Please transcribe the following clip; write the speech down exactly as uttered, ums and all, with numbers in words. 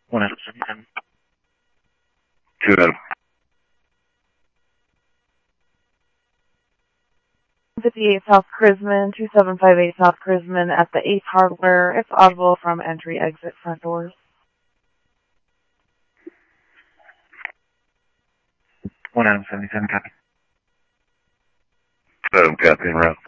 One Adam seventy-seven. Two Adam. fifty-eight South Chrisman, two seven five eight South Chrisman at the Ace Hardware. It's audible from entry, exit, front doors. One Adam seventy-seven, copy. Two Adam, copy, en route.